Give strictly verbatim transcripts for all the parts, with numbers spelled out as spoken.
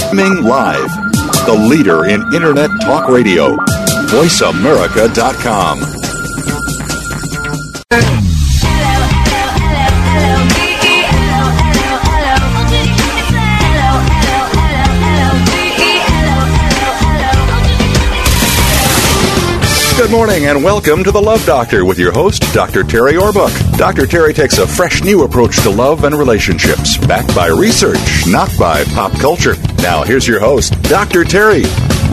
Streaming live. The leader in Internet talk radio. voice america dot com. Good morning and welcome to The Love Doctor with your host, Doctor Terry Orbuck. Doctor Terry takes a fresh new approach to love and relationships, backed by research, not by pop culture. Now here's your host, Doctor Terry.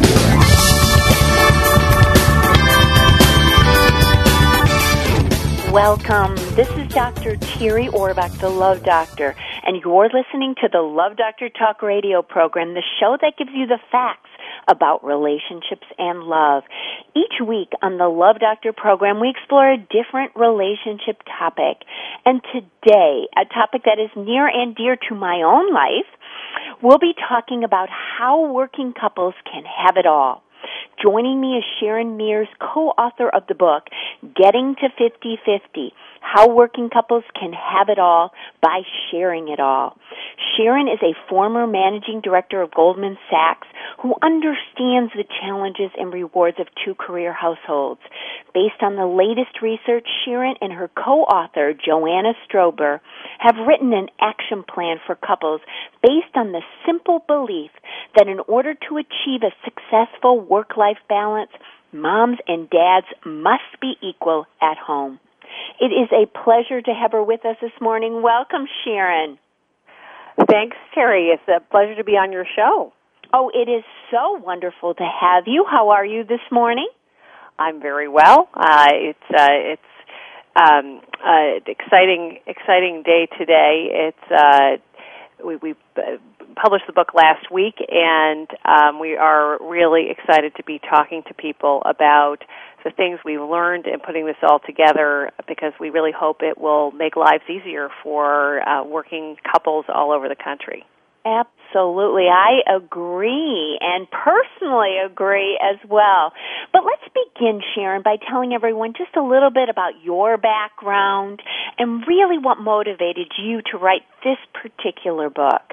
Welcome. This is Doctor Terry Orbuck, The Love Doctor, and you're listening to the Love Doctor Talk Radio program, the show that gives you the facts about relationships and love. Each week on the Love Doctor program, we explore a different relationship topic. And today, a topic that is near and dear to my own life, we'll be talking about how working couples can have it all. Joining me is Sharon Mears, co-author of the book, Getting to fifty fifty, How Working Couples Can Have It All by Sharing It All. Sharon is a former managing director of Goldman Sachs who understands the challenges and rewards of two-career households. Based on the latest research, Sharon and her co-author, Joanna Strober, have written an action plan for couples based on the simple belief that in order to achieve a successful work-life balance, moms and dads must be equal at home. It is a pleasure to have her with us this morning. Welcome, Sharon. Thanks, Terry. It's a pleasure to be on your show. Oh, it is so wonderful to have you. How are you this morning? I'm very well. Uh, it's uh, it's um, uh, exciting exciting day today. It's uh, we we published the book last week, and um, we are really excited to be talking to people about the things we've learned in putting this all together, because we really hope it will make lives easier for uh, working couples all over the country. Absolutely. I agree, and personally agree as well. But let's begin, Sharon, by telling everyone just a little bit about your background and really what motivated you to write this particular book.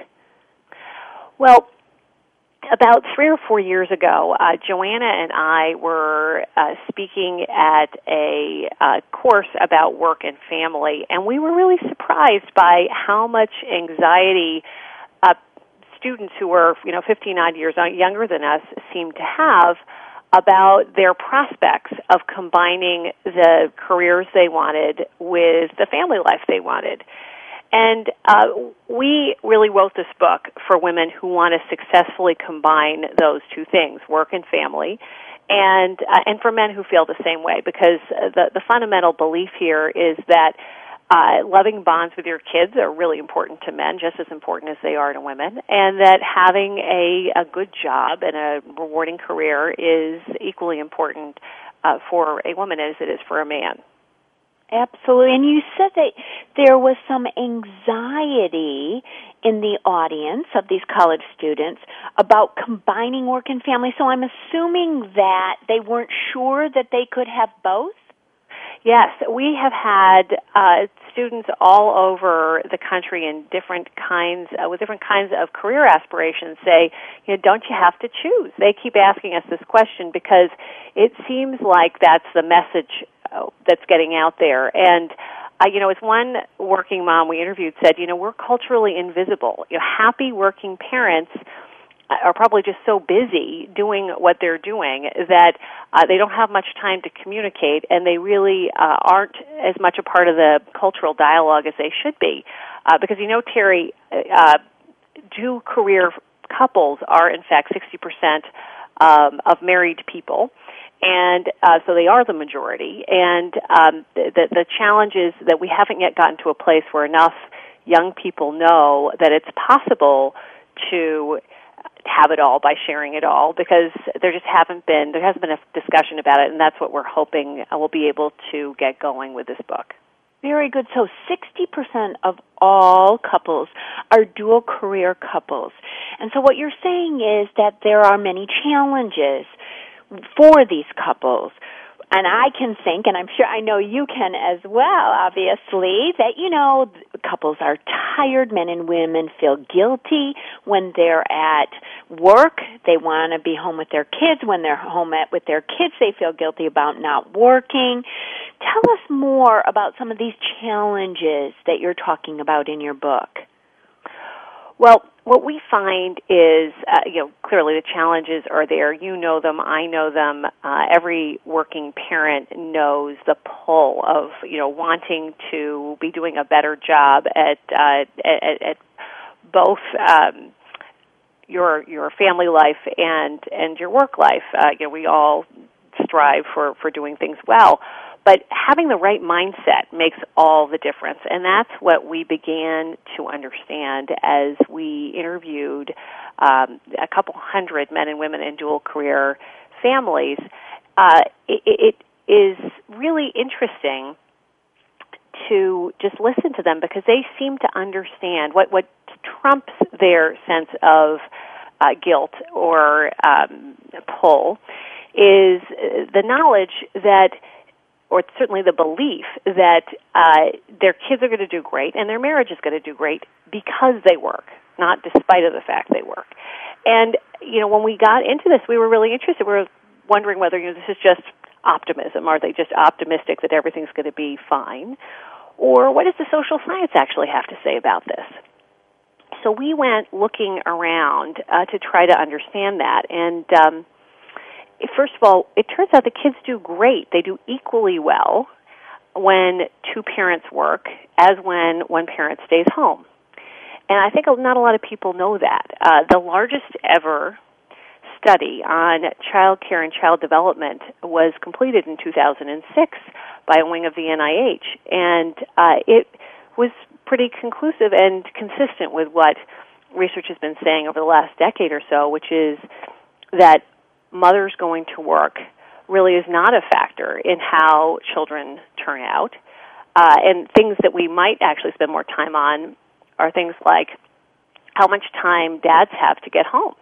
Well, about three or four years ago, uh, Joanna and I were uh, speaking at a uh, course about work and family, and we were really surprised by how much anxiety uh, students who were, you know, fifteen odd years younger than us seemed to have about their prospects of combining the careers they wanted with the family life they wanted. And uh, we really wrote this book for women who want to successfully combine those two things, work and family, and uh, and for men who feel the same way, because the, the fundamental belief here is that uh, loving bonds with your kids are really important to men, just as important as they are to women, and that having a, a good job and a rewarding career is equally important uh, for a woman as it is for a man. Absolutely. And you said that there was some anxiety in the audience of these college students about combining work and family. So I'm assuming that they weren't sure that they could have both? Yes, we have had uh, students all over the country in different kinds, uh, with different kinds of career aspirations say, you know, don't you have to choose? They keep asking us this question because it seems like that's the message uh, that's getting out there. And, uh, you know, as one working mom we interviewed said, you know, we're culturally invisible. You know, happy working parents are probably just so busy doing what they're doing that uh, they don't have much time to communicate, and they really uh, aren't as much a part of the cultural dialogue as they should be. Uh, because, you know, Terry, uh, two career couples are, in fact, sixty percent um, of married people, and uh, so they are the majority. And um, the, the challenge is that we haven't yet gotten to a place where enough young people know that it's possible to have it all by sharing it all, because there just haven't been, there hasn't been a discussion about it, and that's what we're hoping we'll be able to get going with this book. Very good. So sixty percent of all couples are dual career couples. And so what you're saying is that there are many challenges for these couples. and I can think, and I'm sure I know you can as well, obviously, that, you know, couples are tired. Men and women feel guilty when they're at work. They want to be home with their kids. When they're home at, with their kids, they feel guilty about not working. Tell us more about some of these challenges that you're talking about in your book. Well, what we find is, uh, you know, clearly the challenges are there. You know them. I know them. Uh, every working parent knows the pull of, you know, wanting to be doing a better job at uh, at, at both um, your your family life and and your work life. Uh, you know, we all strive for for doing things well. But having the right mindset makes all the difference, and that's what we began to understand as we interviewed um, a couple hundred men and women in dual-career families. Uh, it, it is really interesting to just listen to them because they seem to understand what, what trumps their sense of uh, guilt or um, pull is the knowledge that or certainly the belief that uh, their kids are going to do great and their marriage is going to do great because they work, not despite of the fact they work. And, you know, when we got into this, we were really interested. We were wondering whether, you know, this is just optimism. Are they just optimistic that everything's going to be fine? Or what does the social science actually have to say about this? So we went looking around uh, to try to understand that. And um first of all, it turns out the kids do great. They do equally well when two parents work as when one parent stays home. And I think not a lot of people know that. Uh, the largest ever study on child care and child development was completed in two thousand six by a wing of the N I H. And uh, it was pretty conclusive and consistent with what research has been saying over the last decade or so, which is that mothers going to work really is not a factor in how children turn out. Uh, and things that we might actually spend more time on are things like how much time dads have to get home.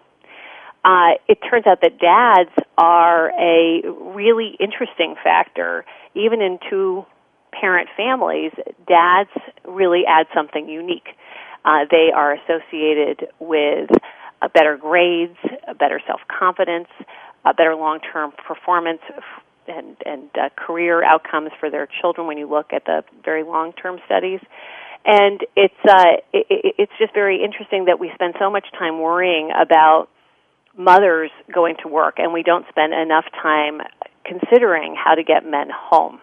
Uh, it turns out that dads are a really interesting factor. Even in two-parent families, dads really add something unique. Uh, they are associated with uh, better grades, a better self-confidence, a better long-term performance and, and uh, career outcomes for their children when you look at the very long-term studies. And it's uh, it, it's just very interesting that we spend so much time worrying about mothers going to work, and we don't spend enough time considering how to get men home.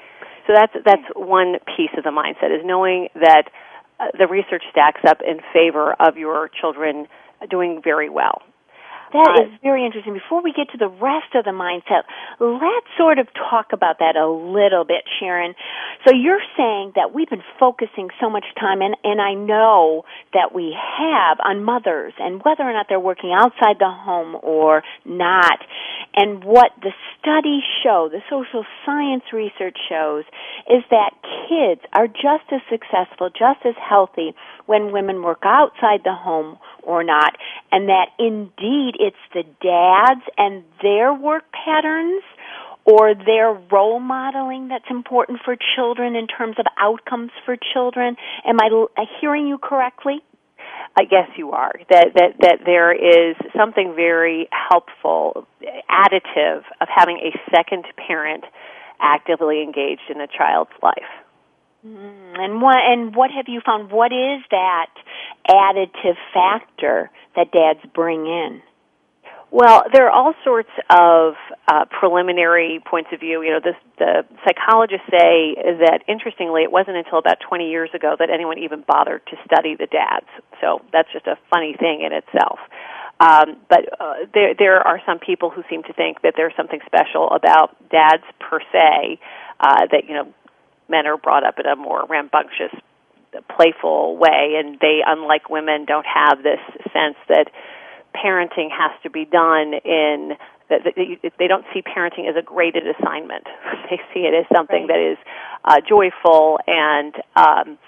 So that's that's one piece of the mindset, is knowing that uh, the research stacks up in favor of your children doing very well. That is very interesting. Before we get to the rest of the mindset, let's sort of talk about that a little bit, Sharon. So you're saying that we've been focusing so much time, and, and I know that we have, on mothers and whether or not they're working outside the home or not. And what the studies show, the social science research shows, is that kids are just as successful, just as healthy when women work outside the home or not, and that indeed it's the dads and their work patterns or their role modeling that's important for children in terms of outcomes for children. Am I l- hearing you correctly? I guess you are. That, that that there is something very helpful, additive, of having a second parent actively engaged in a child's life. Mm, and what and what have you found? What is that additive factor that dads bring in? Well, there are all sorts of uh, preliminary points of view. You know, this, the psychologists say that, interestingly, it wasn't until about twenty years ago that anyone even bothered to study the dads. So that's just a funny thing in itself. Um, but uh, there, there are some people who seem to think that there's something special about dads per se, uh, that, you know, men are brought up in a more rambunctious, playful way, and they, unlike women, don't have this sense that parenting has to be done in, that they don't see parenting as a graded assignment. They see it as something right. that is uh, joyful, and um,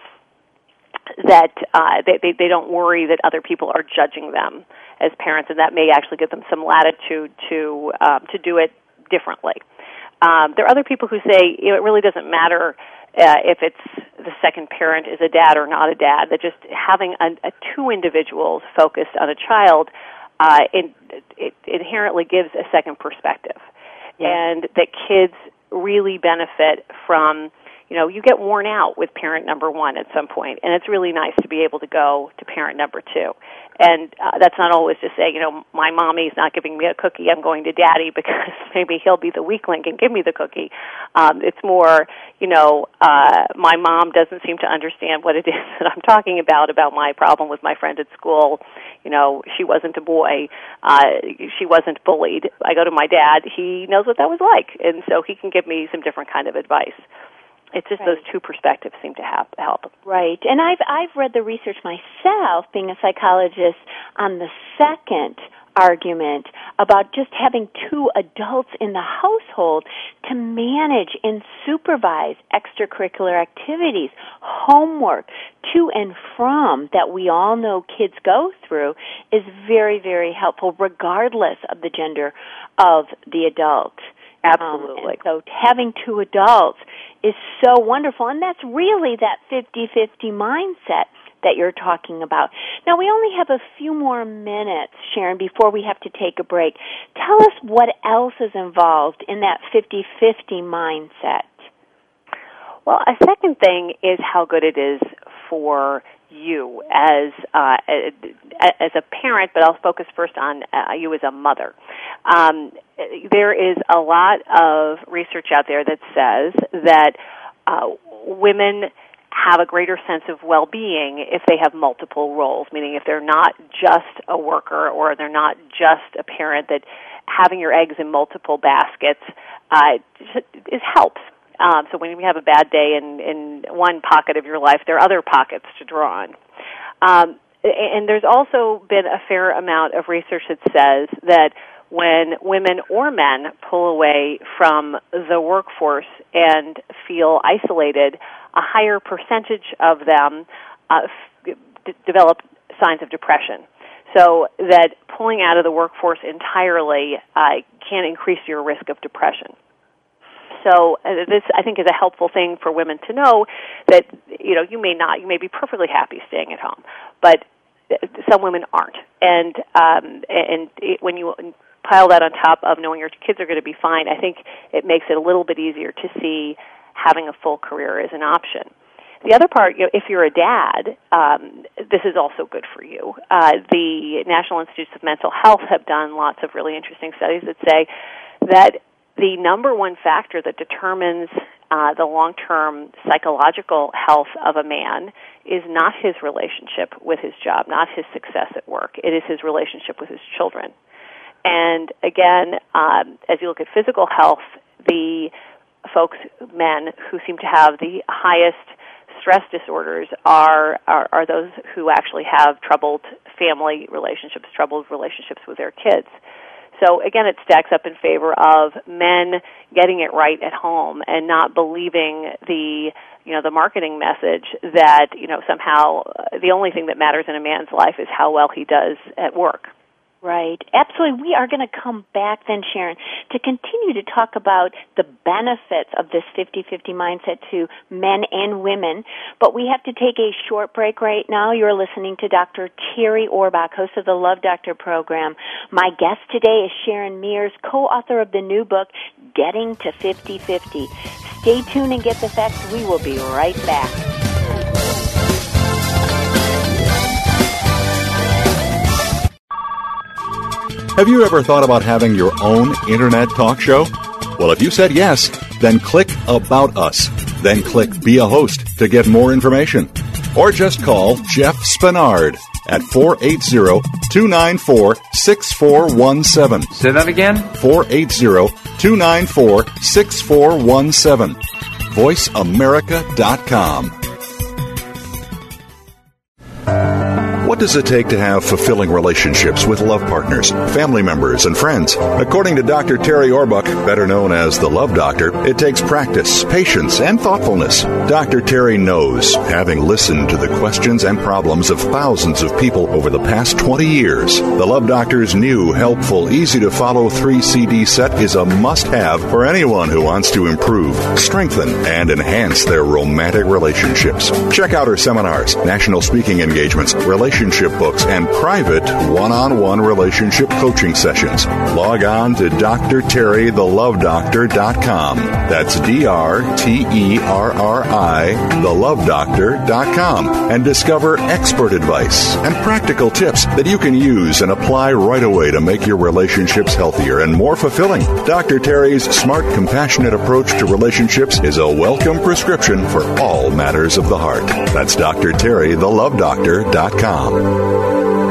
that uh, they, they, they don't worry that other people are judging them as parents, and that may actually give them some latitude to um, to do it differently. Um, there are other people who say you know, it really doesn't matter uh, if it's the second parent is a dad or not a dad, that just having a, a two individuals focused on a child uh, in, it inherently gives a second perspective. Yeah. And that kids really benefit from, you know, you get worn out with parent number one at some point, and it's really nice to be able to go to parent number two. And uh, that's not always to say, you know, my mommy's not giving me a cookie, I'm going to daddy because maybe he'll be the weak link and give me the cookie. Um, it's more, you know, uh, my mom doesn't seem to understand what it is that I'm talking about, about my problem with my friend at school. You know, she wasn't a boy. Uh, she wasn't bullied. I go to my dad. He knows what that was like, and so he can give me some different kind of advice. It's just right. Those two perspectives seem to have, help. Right. And I've I've read the research myself, being a psychologist, on the second argument about just having two adults in the household to manage and supervise extracurricular activities, homework, to and from that we all know kids go through is very, very helpful regardless of the gender of the adult. Absolutely. Um, so having two adults is so wonderful, and that's really that fifty-fifty mindset that you're talking about. Now, we only have a few more minutes, Sharon, before we have to take a break. Tell us what else is involved in that fifty-fifty mindset. Well, a second thing is how good it is for you as uh, as a parent, but I'll focus first on uh, you as a mother. Um, there is a lot of research out there that says that uh, women have a greater sense of well-being if they have multiple roles, meaning if they're not just a worker or they're not just a parent, that having your eggs in multiple baskets uh, is helps. Um, so when you have a bad day in, in one pocket of your life, there are other pockets to draw on. Um, and there's also been a fair amount of research that says that when women or men pull away from the workforce and feel isolated, a higher percentage of them uh, f- d- develop signs of depression. So that pulling out of the workforce entirely uh, can increase your risk of depression. So uh, this, I think, is a helpful thing for women to know that, you know, you may not, you may be perfectly happy staying at home, but some women aren't. And um, and it, when you pile that on top of knowing your kids are going to be fine, I think it makes it a little bit easier to see having a full career as an option. The other part, you know, if you're a dad, um, this is also good for you. Uh, the National Institutes of Mental Health have done lots of really interesting studies that say that the number one factor that determines uh, the long-term psychological health of a man is not his relationship with his job, not his success at work. It is his relationship with his children. And again, um, as you look at physical health, the folks, men, who seem to have the highest stress disorders are, are, are those who actually have troubled family relationships, troubled relationships with their kids. So again, it stacks up in favor of men getting it right at home and not believing the, you know, the marketing message that, you know, somehow the only thing that matters in a man's life is how well he does at work. Right. Absolutely. We are going to come back then, Sharon, to continue to talk about the benefits of this fifty-fifty mindset to men and women. But we have to take a short break right now. You're listening to Doctor Terry Orbuch, host of the Love Doctor program. My guest today is Sharon Mears, co-author of the new book, Getting to fifty-fifty. Stay tuned and get the facts. We will be right back. Have you ever thought about having your own internet talk show? Well, if you said yes, then click About Us. Then click Be a Host to get more information. Or just call Jeff Spinard at four eight zero, two nine four, six four one seven. Say that again? four eight zero, two nine four, six four one seven. voice america dot com. What What does it take to have fulfilling relationships with love partners, family members, and friends? According to Doctor Terry Orbuck, better known as the Love Doctor, it takes practice, patience, and thoughtfulness. Doctor Terry knows, having listened to the questions and problems of thousands of people over the past twenty years, the Love Doctor's new, helpful, easy-to-follow three C D set is a must-have for anyone who wants to improve, strengthen, and enhance their romantic relationships. Check out her seminars, national speaking engagements, relationship books, and private one-on-one relationship coaching sessions. Log on to D R Terry the love doctor dot com. That's D R T E R R I, the love doctor dot com, and discover expert advice and practical tips that you can use and apply right away to make your relationships healthier and more fulfilling. Doctor Terry's smart, compassionate approach to relationships is a welcome prescription for all matters of the heart. That's D R Terry the love doctor dot com.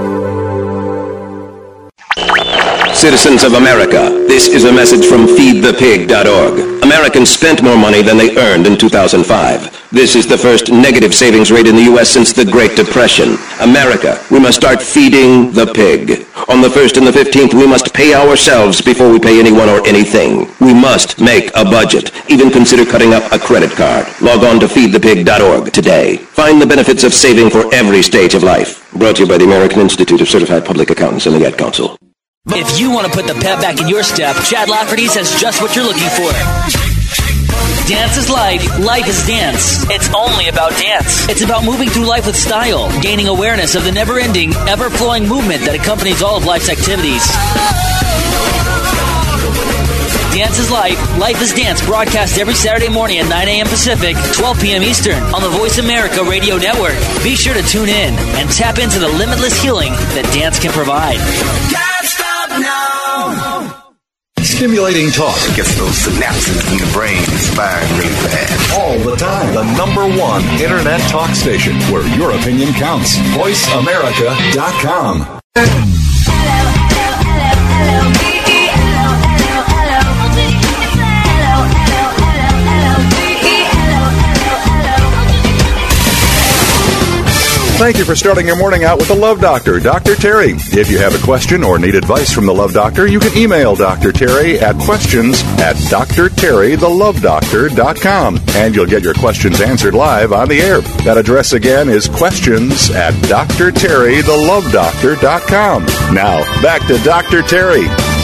Citizens of America, this is a message from feed the pig dot org. Americans spent more money than they earned in two thousand five. This is the first negative savings rate in the U S since the Great Depression. America, we must start feeding the pig. On the first and the fifteenth, we must pay ourselves before we pay anyone or anything. We must make a budget. Even consider cutting up a credit card. Log on to feed the pig dot org today. Find the benefits of saving for every stage of life. Brought to you by the American Institute of Certified Public Accountants and the Ad Council. If you want to put the pep back in your step, Chad Lafferty's has just what you're looking for. Dance is life, life is dance. It's only about dance. It's about moving through life with style, gaining awareness of the never-ending, ever-flowing movement that accompanies all of life's activities. Dance is life, life is dance, broadcast every Saturday morning at nine a.m. Pacific, twelve p.m. Eastern on the Voice America Radio Network. Be sure to tune in and tap into the limitless healing that dance can provide. Now. Stimulating talk. Gets those synapses in the brain firing really fast. All the time. The number one internet talk station where your opinion counts. voice america dot com. Thank you for starting your morning out with the Love Doctor, Doctor Terry. If you have a question or need advice from the Love Doctor, you can email Doctor Terry at questions at D R Terry the love doctor dot com, and you'll get your questions answered live on the air. That address again is questions at D R Terry the love doctor dot com. Now, back to Doctor Terry.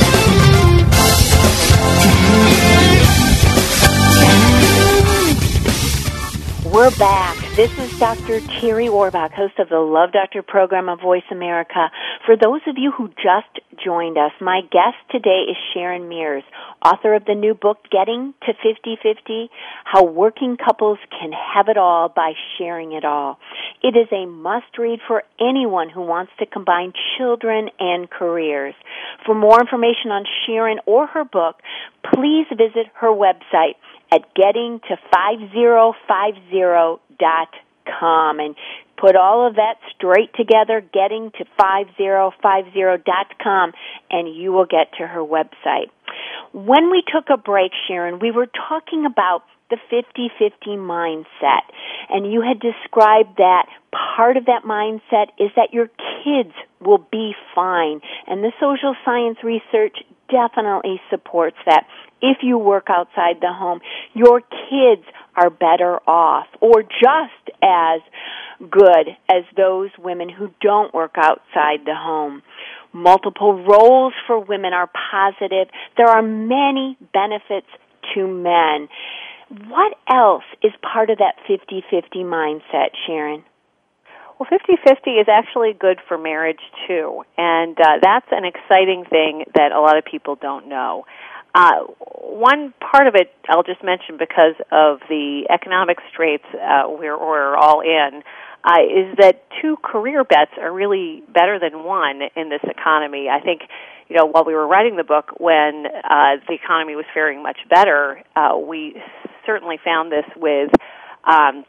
We're back. This is Doctor Terry Orbuck, host of the Love Doctor program on Voice America. For those of you who just joined us, my guest today is Sharon Mears, author of the new book, Getting to fifty fifty, How Working Couples Can Have It All by Sharing It All. It is a must-read for anyone who wants to combine children and careers. For more information on Sharon or her book, please visit her website at getting to fifty fifty dot com and put all of that straight together, getting to fifty fifty dot com, and you will get to her website. When we took a break, Sharon, we were talking about the fifty fifty mindset, and you had described that part of that mindset is that your kids will be fine, and the social science research definitely supports that. If you work outside the home, your kids are better off, or just as good as those women who don't work outside the home. Multiple roles for women are positive. There are many benefits to men. What else is part of that fifty fifty mindset, Sharon? Well, fifty fifty is actually good for marriage, too, and uh, that's an exciting thing that a lot of people don't know. Uh, one part of it I'll just mention because of the economic straits uh, we're, we're all in, uh, is that two career bets are really better than one in this economy. I think, you know, while we were writing the book, when uh, the economy was faring much better, uh, we certainly found this with um,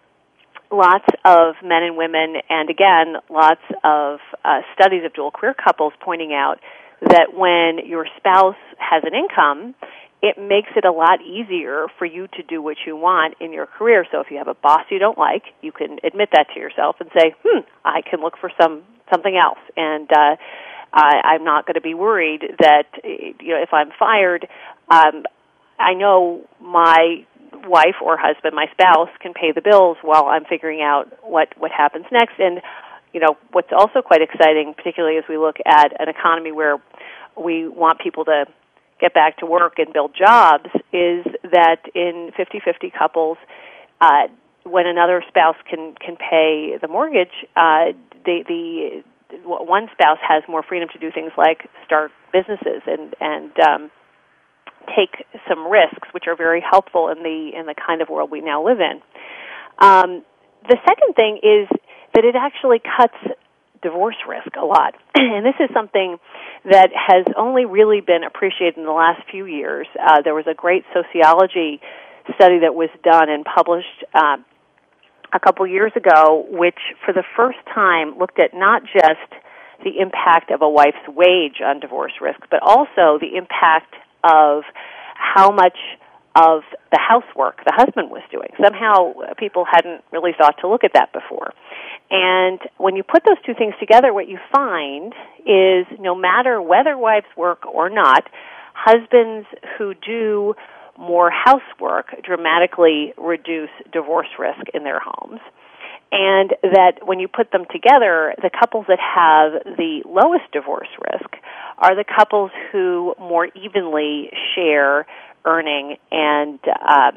lots of men and women, and again, lots of uh, studies of dual career couples pointing out that when your spouse has an income, it makes it a lot easier for you to do what you want in your career. So if you have a boss you don't like, you can admit that to yourself and say, hmm, I can look for some something else. And uh, I, I'm not going to be worried that, you know, if I'm fired, um, I know my wife or husband, my spouse, can pay the bills while I'm figuring out what, what happens next. And, you know, what's also quite exciting, particularly as we look at an economy where we want people to get back to work and build jobs, is that in fifty-fifty couples, uh, when another spouse can, can pay the mortgage, uh, the, the one spouse has more freedom to do things like start businesses and, and um, take some risks, which are very helpful in the in the kind of world we now live in. Um, the second thing is that it actually cuts divorce risk a lot. And this is something that has only really been appreciated in the last few years. Uh, there was a great sociology study that was done and published uh, a couple years ago, which for the first time looked at not just the impact of a wife's wage on divorce risk, but also the impact of how much of the housework the husband was doing. Somehow people hadn't really thought to look at that before. And when you put those two things together, what you find is no matter whether wives work or not, husbands who do more housework dramatically reduce divorce risk in their homes. And that when you put them together, the couples that have the lowest divorce risk are the couples who more evenly share earning and uh,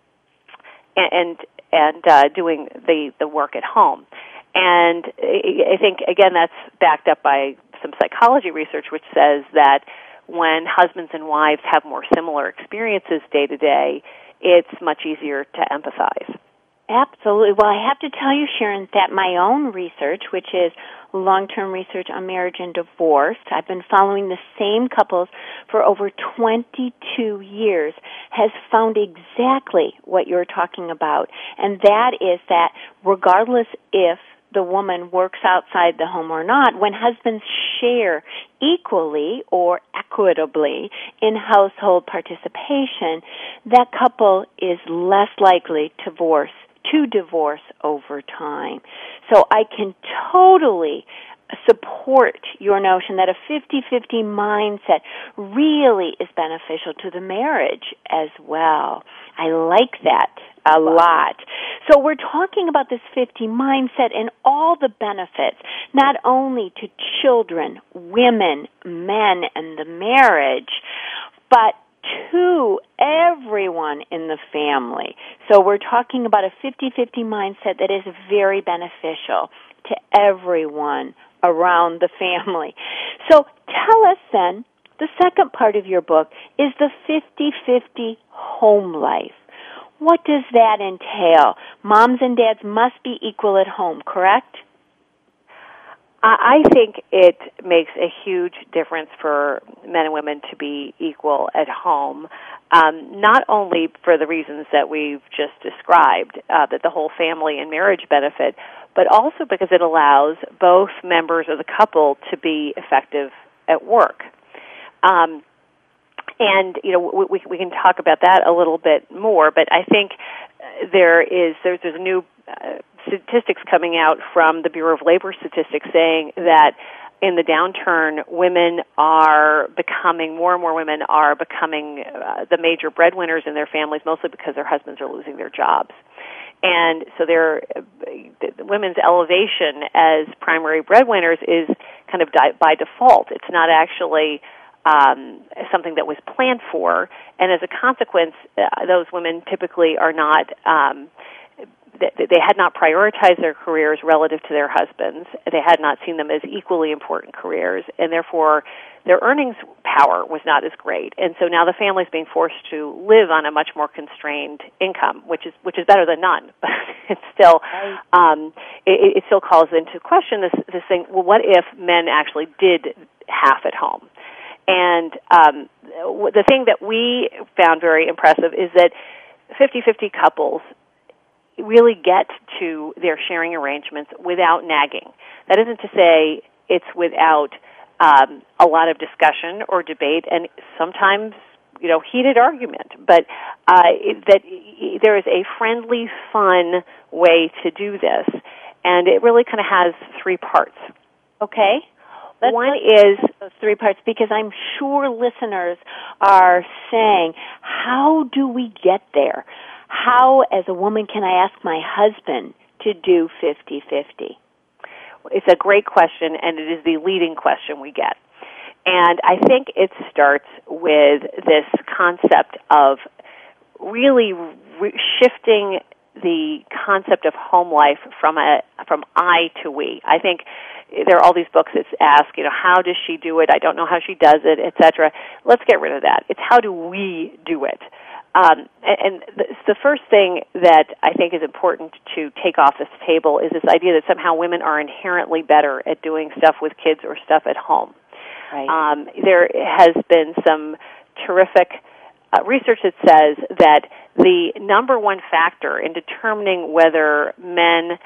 and and uh, doing the, the work at home. And I think, again, that's backed up by some psychology research which says that when husbands and wives have more similar experiences day to day, it's much easier to empathize. Absolutely. Well, I have to tell you, Sharon, that my own research, which is long-term research on marriage and divorce, I've been following the same couples for over twenty-two years, has found exactly what you're talking about. And that is that regardless if the woman works outside the home or not, when husbands share equally or equitably in household participation, that couple is less likely to divorce to divorce over time. So I can totally support your notion that a fifty-fifty mindset really is beneficial to the marriage as well. I like that a lot. So we're talking about this fifty mindset and all the benefits, not only to children, women, men, and the marriage, but to everyone in the family. So we're talking about a fifty-fifty mindset that is very beneficial to everyone around the family. So tell us then, the second part of your book is the fifty-fifty home life. What does that entail? Moms and dads must be equal at home, correct? I think it makes a huge difference for men and women to be equal at home, um, not only for the reasons that we've just described, uh, that the whole family and marriage benefit, but also because it allows both members of the couple to be effective at work. Um, and, you know, we, we can talk about that a little bit more, but I think there is, there's, there's a new uh, statistics coming out from the Bureau of Labor Statistics saying that in the downturn, women are becoming, more and more women are becoming uh, the major breadwinners in their families, mostly because their husbands are losing their jobs. And so their, the women's elevation as primary breadwinners is kind of di- by default. It's not actually um, something that was planned for. And as a consequence, uh, those women typically are not um, they had not prioritized their careers relative to their husbands. They had not seen them as equally important careers, and therefore their earnings power was not as great. And so now the family's being forced to live on a much more constrained income, which is which is better than none. But it's still um, it, it still calls into question this this thing. Well, what if men actually did half at home? And um, the thing that we found very impressive is that fifty-fifty couples really get to their sharing arrangements without nagging. That isn't to say it's without um, a lot of discussion or debate, and sometimes you know, heated argument, but uh, that there is a friendly, fun way to do this, and it really kind of has three parts. Okay. Let's One is those three parts, because I'm sure listeners are saying, how do we get there? How, as a woman, can I ask my husband to do fifty-fifty? It's a great question, and it is the leading question we get. And I think it starts with this concept of really re- shifting the concept of home life from a from I to we. I think there are all these books that ask, you know, how does she do it? I don't know how she does it, et cetera. Let's get rid of that. It's how do we do it? Um, and the, the first thing that I think is important to take off this table is this idea that somehow women are inherently better at doing stuff with kids or stuff at home. Right. Um, there has been some terrific uh, research that says that the number one factor in determining whether men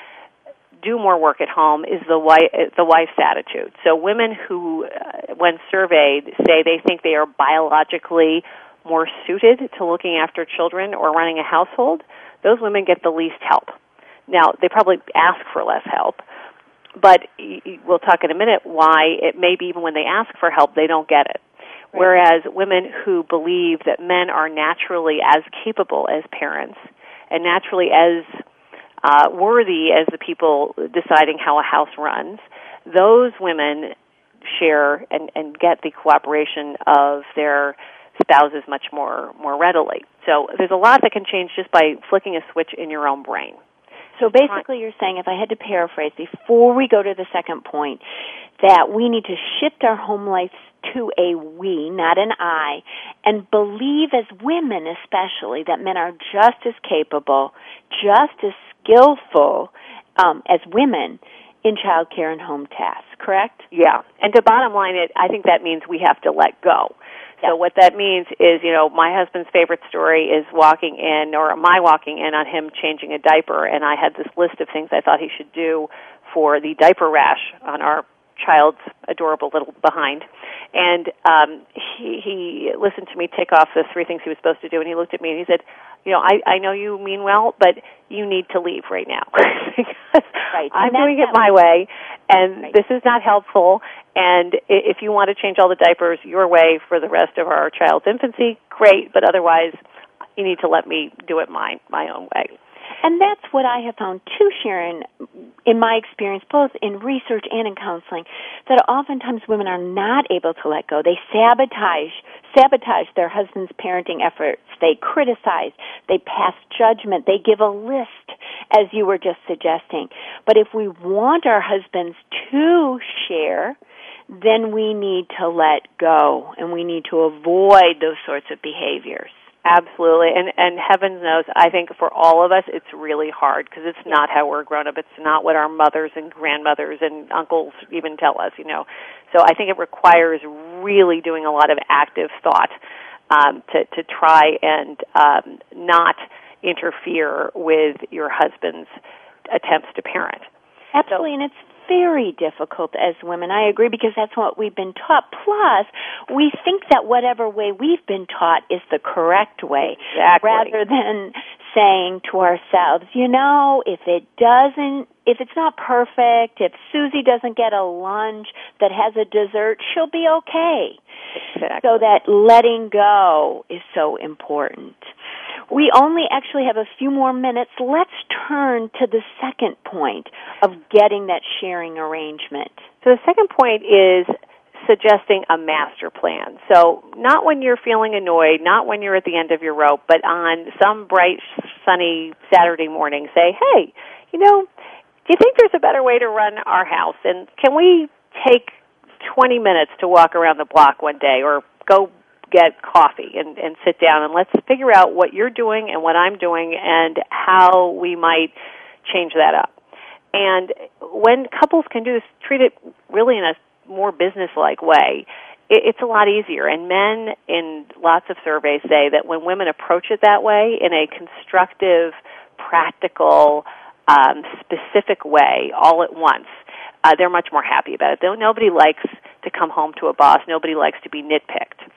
do more work at home is the wife, the wife's attitude. So women who, uh, when surveyed, say they think they are biologically more suited to looking after children or running a household, those women get the least help. Now, they probably ask for less help, but we'll talk in a minute why it may be even when they ask for help, they don't get it. Right. Whereas women who believe that men are naturally as capable as parents and naturally as uh, worthy as the people deciding how a house runs, those women share and, and get the cooperation of their spouses much more, more readily. So there's a lot that can change just by flicking a switch in your own brain. So basically you're saying, if I had to paraphrase before we go to the second point, that we need to shift our home life to a we, not an I, and believe as women especially that men are just as capable, just as skillful um, as women in child care and home tasks, correct? Yeah. And to bottom line it, I think that means we have to let go. So what that means is, you know, my husband's favorite story is walking in, or my walking in on him changing a diaper, and I had this list of things I thought he should do for the diaper rash on our child's adorable little behind. And um, he, he listened to me tick off the three things he was supposed to do, and he looked at me and he said, you know, I, I know you mean well, but you need to leave right now. because right. I'm doing it my way, and right. this is not helpful. And if you want to change all the diapers your way for the rest of our child's infancy, great, but otherwise you need to let me do it my, my own way. And that's what I have found, too, Sharon, in my experience, both in research and in counseling, that oftentimes women are not able to let go. They sabotage sabotage their husband's parenting efforts. They criticize. They pass judgment. They give a list, as you were just suggesting. But if we want our husbands to share, then we need to let go, and we need to avoid those sorts of behaviors. Absolutely, and and heaven knows, I think for all of us, it's really hard because it's not how we're grown up. It's not what our mothers and grandmothers and uncles even tell us, you know. So I think it requires really doing a lot of active thought um, to to try and um, not interfere with your husband's attempts to parent. Absolutely, so, and it's very difficult as women. I agree, because that's what we've been taught. Plus, we think that whatever way we've been taught is the correct way, exactly. rather than saying to ourselves, you know, if it doesn't, if it's not perfect, if Susie doesn't get a lunch that has a dessert, she'll be okay. Exactly. So that letting go is so important. We only actually have a few more minutes. Let's turn to the second point of getting that sharing arrangement. So the second point is suggesting a master plan. So not when you're feeling annoyed, not when you're at the end of your rope, but on some bright, sunny Saturday morning, say, hey, you know, do you think there's a better way to run our house? And can we take twenty minutes to walk around the block one day, or go get coffee and, and sit down, and let's figure out what you're doing and what I'm doing and how we might change that up. And when couples can do this, treat it really in a more business-like way, it, it's a lot easier. And men, in lots of surveys, say that when women approach it that way, in a constructive, practical, um, specific way, all at once, uh, they're much more happy about it. Though nobody likes to come home to a boss. Nobody likes to be nitpicked.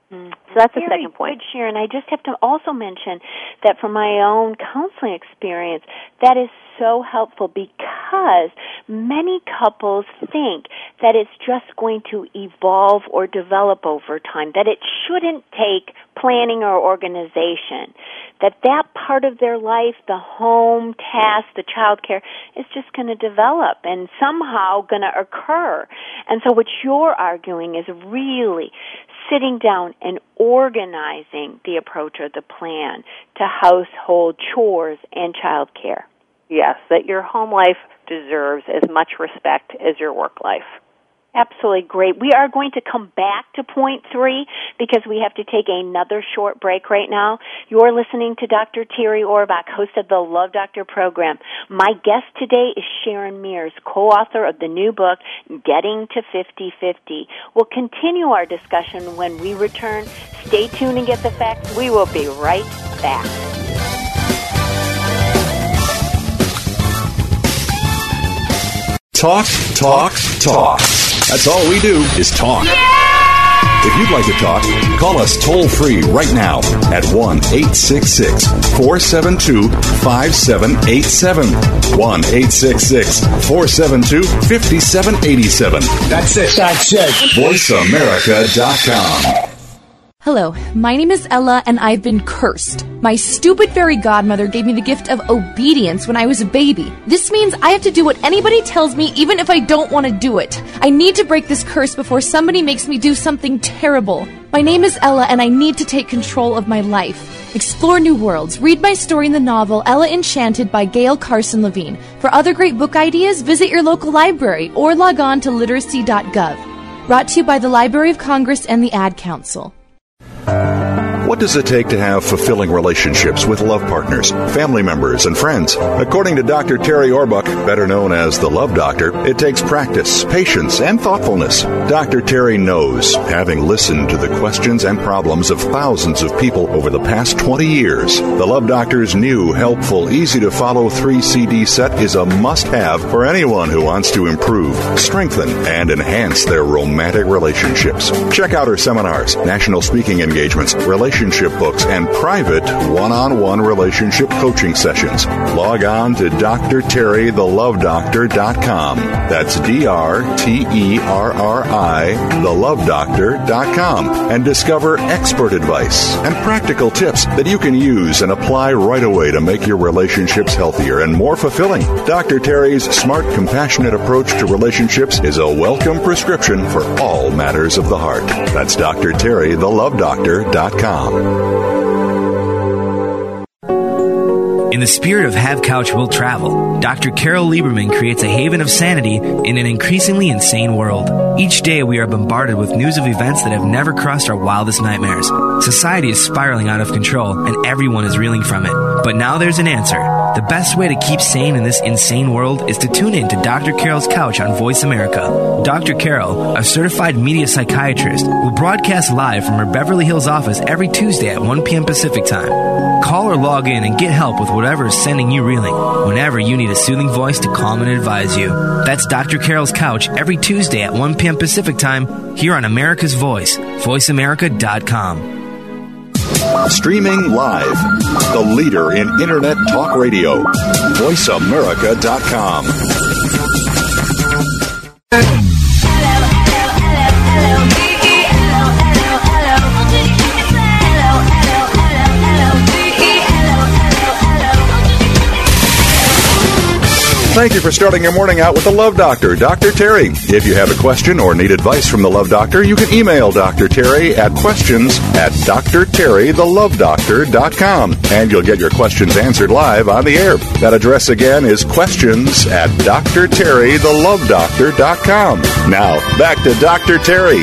Mm. So that's the Very second point. Good, Sharon. I just have to also mention that from my own counseling experience, that is so helpful because many couples think that it's just going to evolve or develop over time, that it shouldn't take planning or organization, that that part of their life, the home task, the child care, is just going to develop and somehow going to occur. And so what you're arguing is really sitting down and organizing the approach or the plan to household chores and child care. Yes, that your home life deserves as much respect as your work life. Absolutely great. We are going to come back to point three because we have to take another short break right now. You're listening to Doctor Terry Orbuch, host of the Love Doctor program. My guest today is Sharon Mears, co-author of the new book, Getting to fifty fifty. We'll continue our discussion when we return. Stay tuned and get the facts. We will be right back. Talk, talk, talk. That's all we do is talk. Yeah! If you'd like to talk, call us toll-free right now at one eight six six, four seven two, five seven eight seven. one eight six six, four seven two, five seven eight seven. That's it. That's it. voice america dot com. Hello, my name is Ella, and I've been cursed. My stupid fairy godmother gave me the gift of obedience when I was a baby. This means I have to do what anybody tells me, even if I don't want to do it. I need to break this curse before somebody makes me do something terrible. My name is Ella, and I need to take control of my life. Explore new worlds. Read my story in the novel Ella Enchanted by Gail Carson Levine. For other great book ideas, visit your local library or log on to literacy dot gov. Brought to you by the Library of Congress and the Ad Council. What does it take to have fulfilling relationships with love partners, family members, and friends? According to Doctor Terry Orbuch, better known as the Love Doctor, it takes practice, patience, and thoughtfulness. Doctor Terry knows, having listened to the questions and problems of thousands of people over the past twenty years, the Love Doctor's new, helpful, easy-to-follow three C D set is a must-have for anyone who wants to improve, strengthen, and enhance their romantic relationships. Check out her seminars, national speaking engagements, relationship books, and private one-on-one relationship coaching sessions. Log on to D R Terry the love doctor dot com. That's D R T E R R I, the love doctor dot com, and discover expert advice and practical tips that you can use and apply right away to make your relationships healthier and more fulfilling. Doctor Terry's smart, compassionate approach to relationships is a welcome prescription for all matters of the heart. That's D R Terry the love doctor dot com. In the spirit of Have Couch Will Travel, Doctor Carol Lieberman creates a haven of sanity in an increasingly insane world. Each day we are bombarded with news of events that have never crossed our wildest nightmares. Society is spiraling out of control, and everyone is reeling from it. But now there's an answer. The best way to keep sane in this insane world is to tune in to Doctor Carol's Couch on Voice America. Doctor Carol, a certified media psychiatrist, will broadcast live from her Beverly Hills office every Tuesday at one p.m. Pacific Time. Call or log in and get help with whatever is sending you reeling, whenever you need a soothing voice to calm and advise you. That's Doctor Carol's Couch every Tuesday at one p.m. Pacific Time here on America's Voice, voice america dot com. Streaming live, the leader in Internet talk radio, voice america dot com. Thank you for starting your morning out with the Love Doctor, Doctor Terry. If you have a question or need advice from the Love Doctor, you can email Doctor Terry at questions at D R Terry the love doctor dot com, and you'll get your questions answered live on the air. That address again is questions at D R Terry the love doctor dot com. Now, back to Doctor Terry.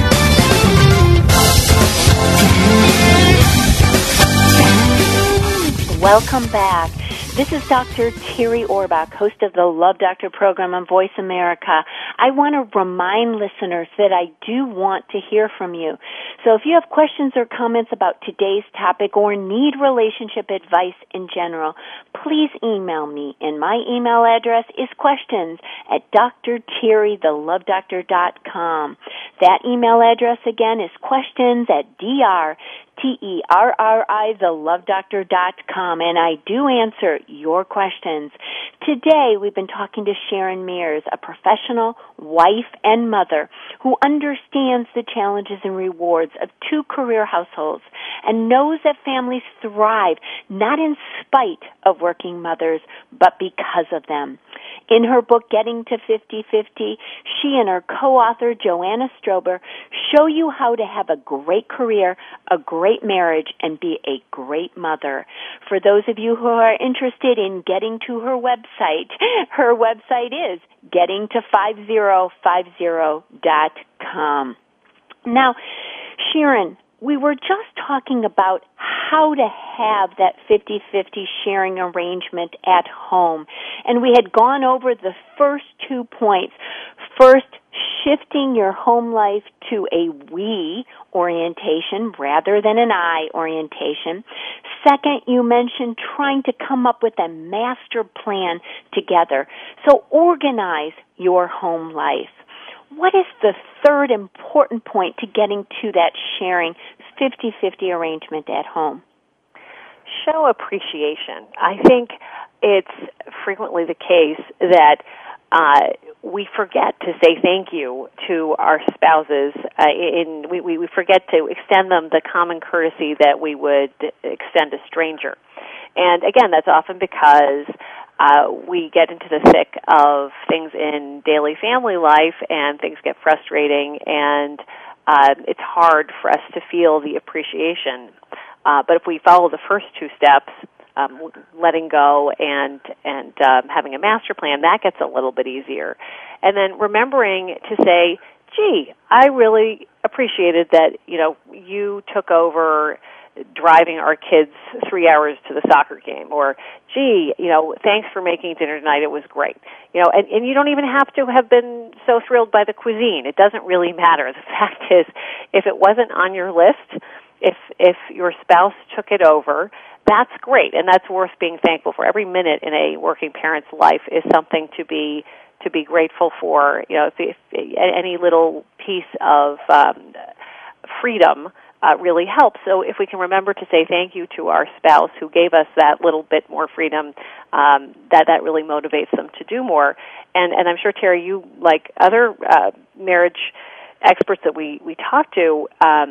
Welcome back. This is Doctor Terry Orbuch, host of the Love Doctor program on Voice America. I want to remind listeners that I do want to hear from you. So if you have questions or comments about today's topic or need relationship advice in general, please email me. And my email address is questions at d r terry the love doctor dot com. That email address again is questions at d r T E R R I, the love doctor dot com, and I do answer your questions. Today, we've been talking to Sharon Mears, a professional wife and mother who understands the challenges and rewards of two career households and knows that families thrive not in spite of working mothers, but because of them. In her book, Getting to fifty fifty, she and her co-author, Joanna Strober, show you how to have a great career, a great marriage, and be a great mother. For those of you who are interested in getting to her website, her website is getting to fifty fifty dot com. Now, Sharon, we were just talking about how to have that fifty-fifty sharing arrangement at home. And we had gone over the first two points. First, shifting your home life to a we orientation rather than an I orientation. Second, you mentioned trying to come up with a master plan together. So organize your home life. What is the third important point to getting to that sharing fifty-fifty arrangement at home? Show appreciation. I think it's frequently the case that uh, we forget to say thank you to our spouses. Uh, in we, we forget to extend them the common courtesy that we would extend a stranger. And again, that's often because Uh, we get into the thick of things in daily family life, and things get frustrating, and uh, it's hard for us to feel the appreciation. Uh, but if we follow the first two steps, um, letting go and and um, having a master plan, that gets a little bit easier. And then remembering to say, "Gee, I really appreciated that. You know, you took over driving our kids three hours to the soccer game," or, "Gee, you know, thanks for making dinner tonight. It was great." You know, and, and you don't even have to have been so thrilled by the cuisine. It doesn't really matter. The fact is, if it wasn't on your list, if if your spouse took it over, that's great, and that's worth being thankful for. Every minute in a working parent's life is something to be to be grateful for. You know, if, if any little piece of um, freedom Uh, really helps. So if we can remember to say thank you to our spouse who gave us that little bit more freedom, um, that that really motivates them to do more. And and I'm sure, Terry, you, like other uh, marriage experts that we, we talk to, um,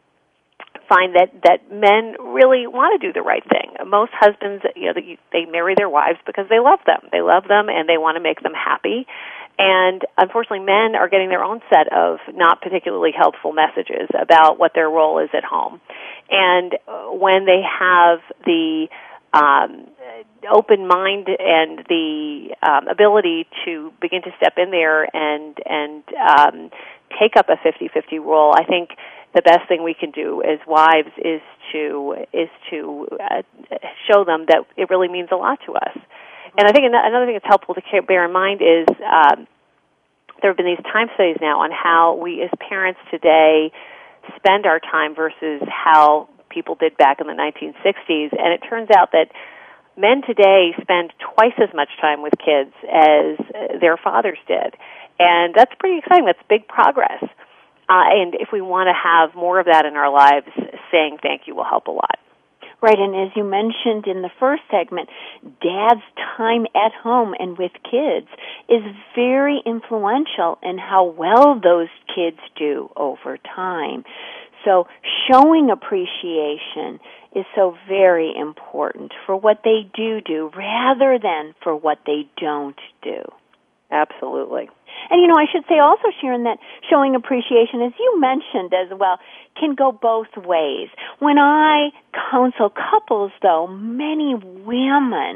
find that, that men really want to do the right thing. Most husbands, you know, they, they marry their wives because they love them. They love them and they want to make them happy. And unfortunately, men are getting their own set of not particularly helpful messages about what their role is at home. And when they have the um, open mind and the um, ability to begin to step in there and and um, take up a fifty-fifty role, I think the best thing we can do as wives is to is to uh, show them that it really means a lot to us. And I think another thing that's helpful to bear in mind is um, there have been these time studies now on how we as parents today spend our time versus how people did back in the nineteen sixties. And it turns out that men today spend twice as much time with kids as their fathers did. And that's pretty exciting. That's big progress. Uh, and if we want to have more of that in our lives, saying thank you will help a lot. Right, and as you mentioned in the first segment, Dad's time at home and with kids is very influential in how well those kids do over time. So showing appreciation is so very important for what they do do rather than for what they don't do. Absolutely. And, you know, I should say also, Sharon, that showing appreciation, as you mentioned as well, can go both ways. When I counsel couples, though, many women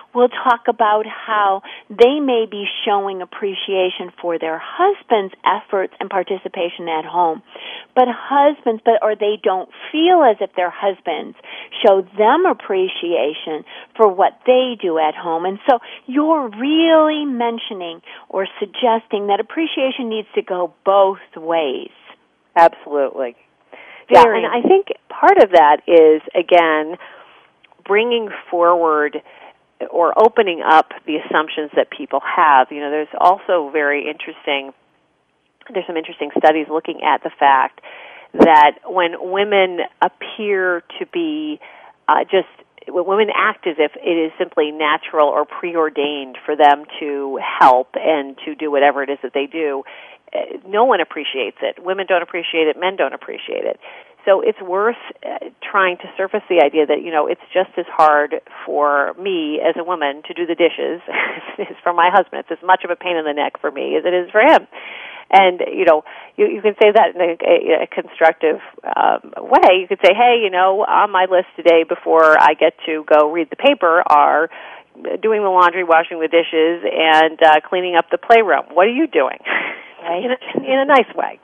we'll talk about how they may be showing appreciation for their husband's efforts and participation at home, but husbands, but or they don't feel as if their husbands show them appreciation for what they do at home. And so you're really mentioning or suggesting that appreciation needs to go both ways. Absolutely. Very. Yeah, and I think part of that is, again, bringing forward or opening up the assumptions that people have. You know, there's also very interesting, there's some interesting studies looking at the fact that when women appear to be uh, just, when women act as if it is simply natural or preordained for them to help and to do whatever it is that they do, no one appreciates it. Women don't appreciate it. Men don't appreciate it. So it's worth uh, trying to surface the idea that, you know, it's just as hard for me as a woman to do the dishes as for my husband. It's as much of a pain in the neck for me as it is for him. And, you know, you, you can say that in a, a, a constructive um, way. You could say, hey, you know, on my list today before I get to go read the paper are doing the laundry, washing the dishes, and uh, cleaning up the playroom. What are you doing? Right? In, a, in a nice way.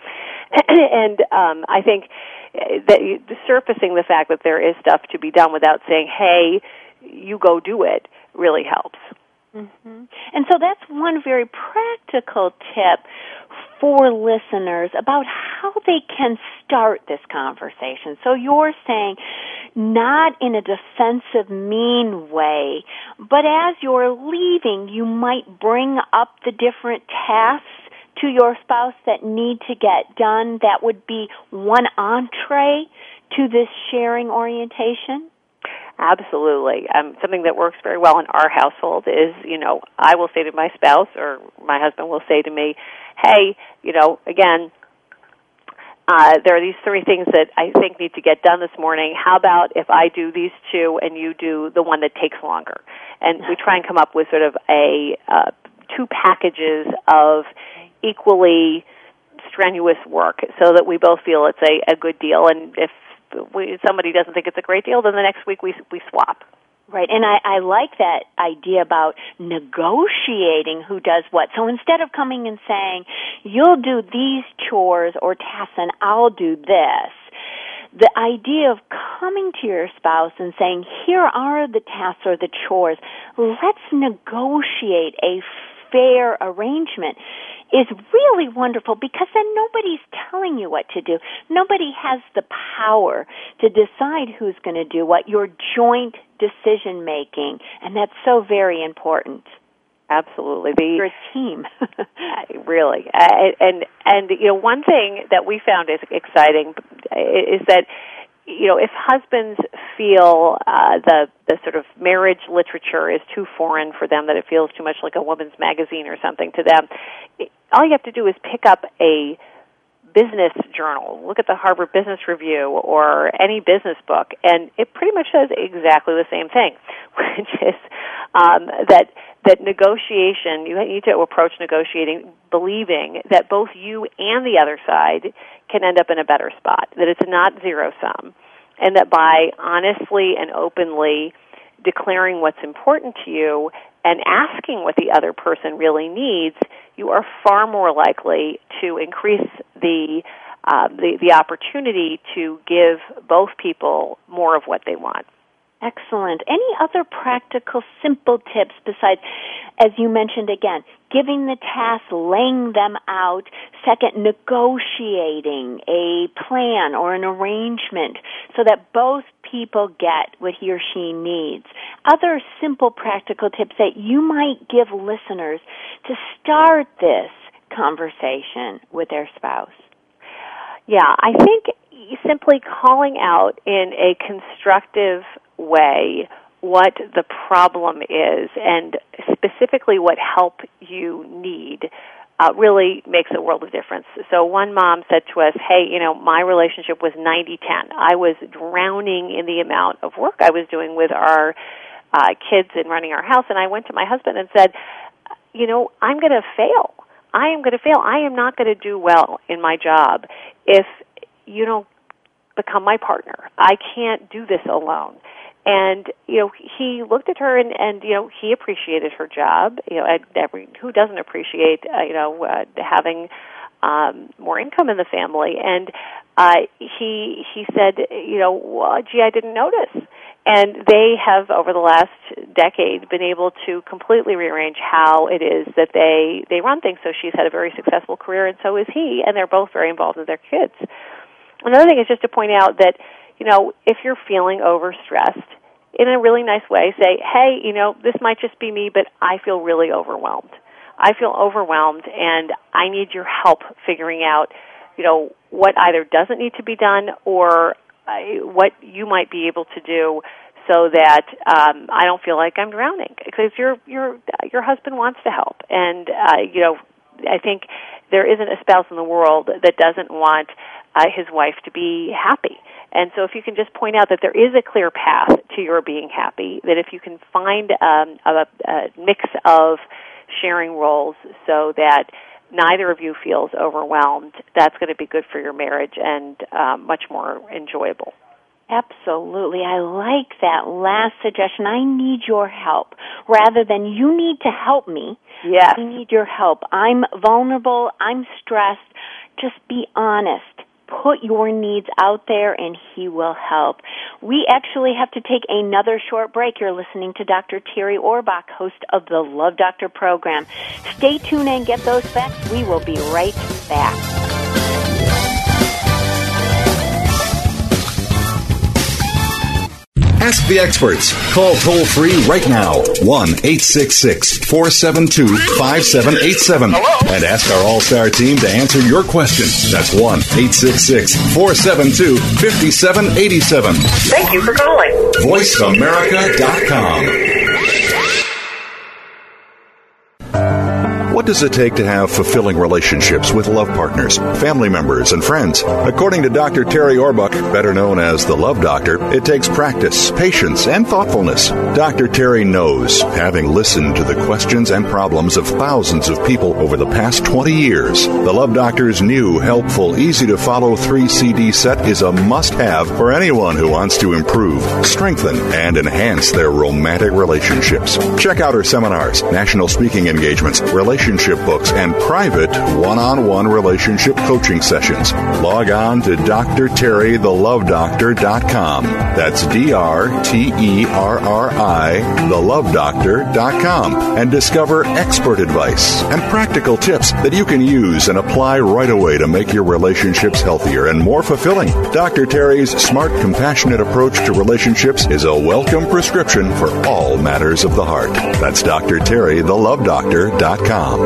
And um, I think that you, surfacing the fact that there is stuff to be done without saying, hey, you go do it, really helps. Mm-hmm. And so that's one very practical tip for listeners about how they can start this conversation. So you're saying not in a defensive, mean way, but as you're leaving, you might bring up the different tasks to your spouse that need to get done. That would be one entree to this sharing orientation? Absolutely. Um, something that works very well in our household is, you know, I will say to my spouse or my husband will say to me, hey, you know, again, uh, there are these three things that I think need to get done this morning. How about if I do these two and you do the one that takes longer? And we try and come up with sort of a uh, two packages of equally strenuous work so that we both feel it's a, a good deal. And if we, somebody doesn't think it's a great deal, then the next week we we swap. Right, and I, I like that idea about negotiating who does what. So instead of coming and saying, you'll do these chores or tasks and I'll do this, the idea of coming to your spouse and saying, here are the tasks or the chores, let's negotiate a fair arrangement, is really wonderful because then nobody's telling you what to do. Nobody has the power to decide who's going to do what. Your joint decision making, and that's so very important. Absolutely, the, you're a team. Really, uh, and and you know, one thing that we found is exciting is that, you know, if husbands feel uh, the the sort of marriage literature is too foreign for them, that it feels too much like a woman's magazine or something to them, it, all you have to do is pick up a business journal, look at the Harvard Business Review or any business book, and it pretty much says exactly the same thing, which is um, that that negotiation, you need to approach negotiating believing that both you and the other side can end up in a better spot, that it's not zero-sum, and that by honestly and openly declaring what's important to you and asking what the other person really needs, you are far more likely to increase the uh, the, the opportunity to give both people more of what they want. Excellent. Any other practical, simple tips besides, as you mentioned again, giving the task, laying them out, second, negotiating a plan or an arrangement so that both people get what he or she needs? Other simple, practical tips that you might give listeners to start this conversation with their spouse? Yeah, I think simply calling out in a constructive way what the problem is and specifically what help you need uh, really makes a world of difference. So one mom said to us, hey, you know, my relationship was ninety ten. I was drowning in the amount of work I was doing with our uh, kids and running our house, and I went to my husband and said, you know, I'm going to fail. I am going to fail. I am not going to do well in my job if you don't become my partner. I can't do this alone. And, you know, he looked at her and, and you know, he appreciated her job. You know, and every, who doesn't appreciate, uh, you know, uh, having um, more income in the family? And uh, he he said, you know, well, gee, I didn't notice. And they have, over the last decade, been able to completely rearrange how it is that they, they run things. So she's had a very successful career, and so is he, and they're both very involved with their kids. Another thing is just to point out that, you know, if you're feeling overstressed, in a really nice way, say, hey, you know, this might just be me, but I feel really overwhelmed. I feel overwhelmed, and I need your help figuring out, you know, what either doesn't need to be done or uh, what you might be able to do so that um, I don't feel like I'm drowning. Because your your your husband wants to help, and uh, you know, I think there isn't a spouse in the world that doesn't want uh, his wife to be happy. And so if you can just point out that there is a clear path to your being happy, that if you can find um, a, a mix of sharing roles so that neither of you feels overwhelmed, that's going to be good for your marriage and um, much more enjoyable. Absolutely. I like that last suggestion. I need your help rather than you need to help me. Yes. I need your help. I'm vulnerable. I'm stressed. Just be honest. Put your needs out there, and he will help. We actually have to take another short break. You're listening to Doctor Terry Orbach, host of the Love Doctor program. Stay tuned and get those facts. We will be right back. Ask the experts. Call toll-free right now, one eight six six, four seven two, five seven eight seven. And ask our All-Star team to answer your question. That's one eight six six, four seven two, five seven eight seven. Thank you for calling. voice america dot com. What does it take to have fulfilling relationships with love partners, family members, and friends? According to Doctor Terry Orbach, better known as the Love Doctor, it takes practice, patience, and thoughtfulness. Doctor Terry knows, having listened to the questions and problems of thousands of people over the past twenty years. The Love Doctor's new, helpful, easy-to-follow three C D set is a must-have for anyone who wants to improve, strengthen, and enhance their romantic relationships. Check out her seminars, national speaking engagements, relationship relationship books, and private one-on-one relationship coaching sessions. Log on to D R Terry the love doctor dot com. That's D R T E R R I, the love doctor dot com, and discover expert advice and practical tips that you can use and apply right away to make your relationships healthier and more fulfilling. Doctor Terry's smart, compassionate approach to relationships is a welcome prescription for all matters of the heart. That's D R Terry the love doctor dot com.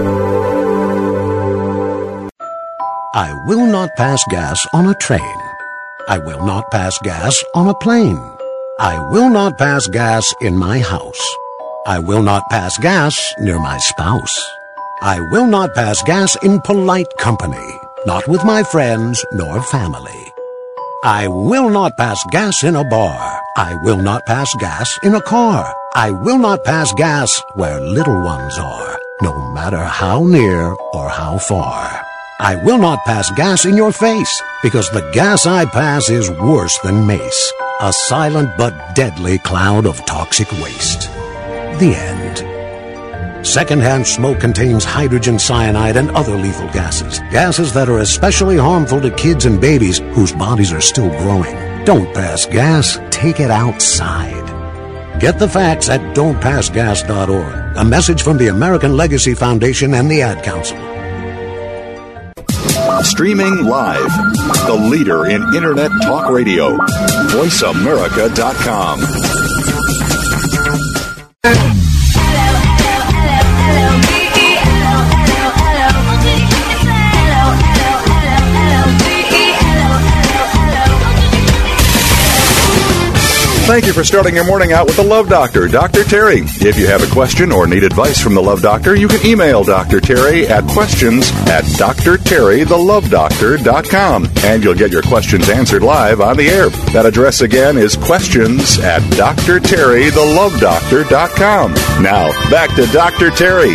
I will not pass gas on a train. I will not pass gas on a plane. I will not pass gas in my house. I will not pass gas near my spouse. I will not pass gas in polite company, not with my friends nor family. I will not pass gas in a bar. I will not pass gas in a car. I will not pass gas where little ones are, no matter how near or how far. I will not pass gas in your face, because the gas I pass is worse than mace, a silent but deadly cloud of toxic waste. The end. Secondhand smoke contains hydrogen cyanide and other lethal gases, gases that are especially harmful to kids and babies whose bodies are still growing. Don't pass gas, take it outside. Get the facts at don't pass gas dot org. A message from the American Legacy Foundation and the Ad Council. Streaming live, the leader in Internet talk radio, voice america dot com. Thank you for starting your morning out with the Love Doctor, Doctor Terry. If you have a question or need advice from the Love Doctor, you can email Doctor Terry at questions at D R Terry the love doctor dot com, and you'll get your questions answered live on the air. That address again is questions at D R Terry the love doctor dot com. Now, back to Doctor Terry.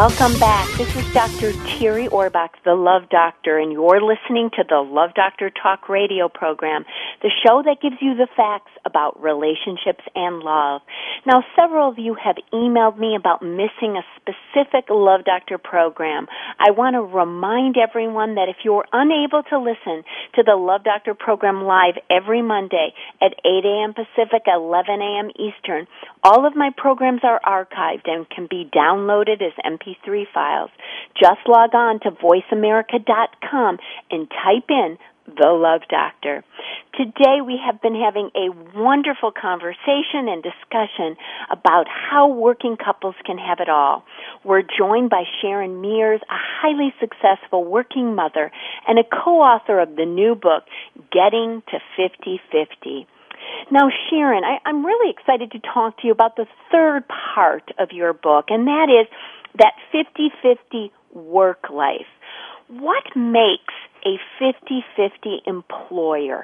Welcome back. This is Doctor Terry Orbach, the Love Doctor, and you're listening to the Love Doctor Talk radio program, the show that gives you the facts about relationships and love. Now, several of you have emailed me about missing a specific Love Doctor program. I want to remind everyone that if you're unable to listen to the Love Doctor program live every Monday at eight a.m. Pacific, eleven a.m. Eastern, all of my programs are archived and can be downloaded as M P three files. Just log on to voice america dot com and type in The Love Doctor. Today we have been having a wonderful conversation and discussion about how working couples can have it all. We're joined by Sharon Mears, a highly successful working mother and a co-author of the new book, Getting to fifty fifty. Now, Sharon, I, I'm really excited to talk to you about the third part of your book, and that is that fifty fifty work life. What makes a fifty fifty employer?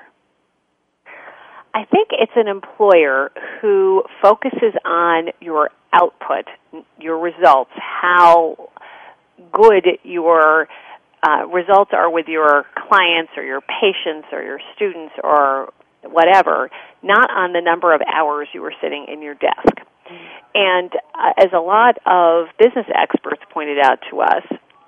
I think it's an employer who focuses on your output, your results, how good your uh, results are with your clients or your patients or your students or whatever, not on the number of hours you were sitting in your desk. And uh, as a lot of business experts pointed out to us,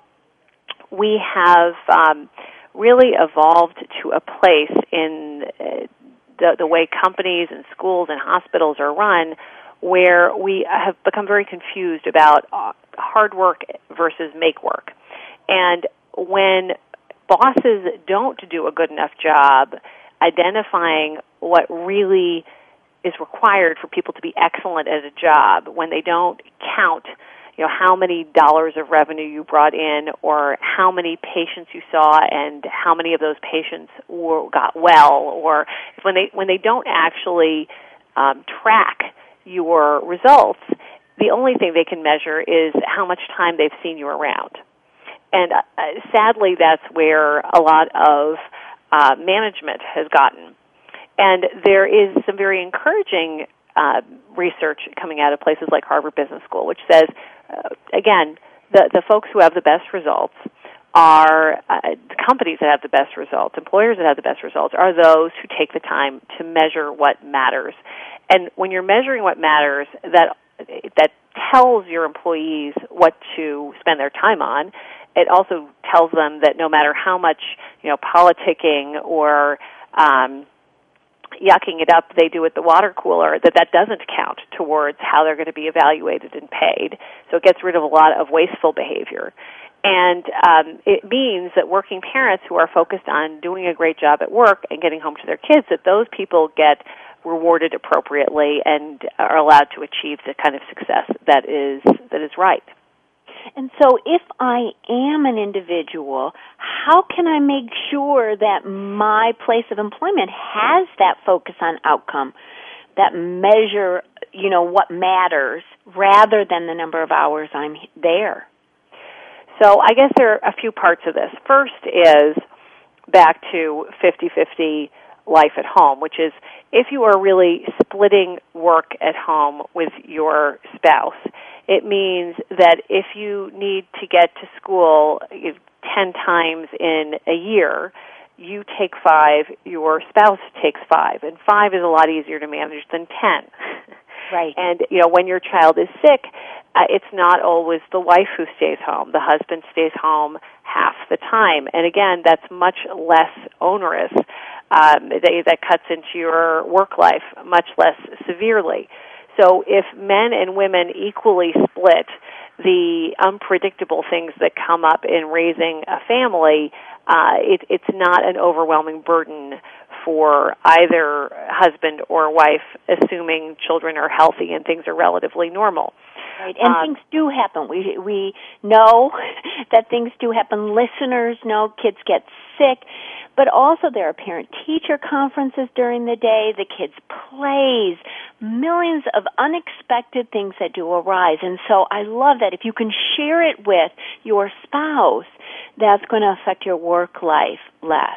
we have um, really evolved to a place in uh, the, the way companies and schools and hospitals are run where we have become very confused about uh, hard work versus make work. And when bosses don't do a good enough job identifying what really is required for people to be excellent at a job, when they don't count, you know, how many dollars of revenue you brought in or how many patients you saw and how many of those patients were, got well, or when they when they don't actually um, track your results, the only thing they can measure is how much time they've seen you around. And uh, sadly, that's where a lot of uh, management has gotten. And there is some very encouraging uh, research coming out of places like Harvard Business School, which says, uh, again, the, the folks who have the best results are uh, companies that have the best results, employers that have the best results, are those who take the time to measure what matters. And when you're measuring what matters, that that tells your employees what to spend their time on. It also tells them that no matter how much, you know, politicking or um, yucking it up they do at the water cooler, that that doesn't count towards how they're going to be evaluated and paid. So it gets rid of a lot of wasteful behavior. And um, it means that working parents who are focused on doing a great job at work and getting home to their kids, that those people get rewarded appropriately and are allowed to achieve the kind of success that is that is right. And so if I am an individual, how can I make sure that my place of employment has that focus on outcome, that measure, you know, what matters rather than the number of hours I'm there? So I guess there are a few parts of this. First is back to fifty-fifty life at home, which is if you are really splitting work at home with your spouse, it means that if you need to get to school ten times in a year, you take five, your spouse takes five, and five is a lot easier to manage than ten. Right. And, you know, when your child is sick, uh, it's not always the wife who stays home. The husband stays home half the time. And again, that's much less onerous. Um, that, that cuts into your work life much less severely. So if men and women equally split the unpredictable things that come up in raising a family, uh, it, it's not an overwhelming burden for either husband or wife, assuming children are healthy and things are relatively normal. Right, and um, things do happen. We we know that things do happen. Listeners know kids get sick, but also there are parent-teacher conferences during the day, the kids' plays, millions of unexpected things that do arise. And so I love that if you can share it with your spouse, that's going to affect your work life less.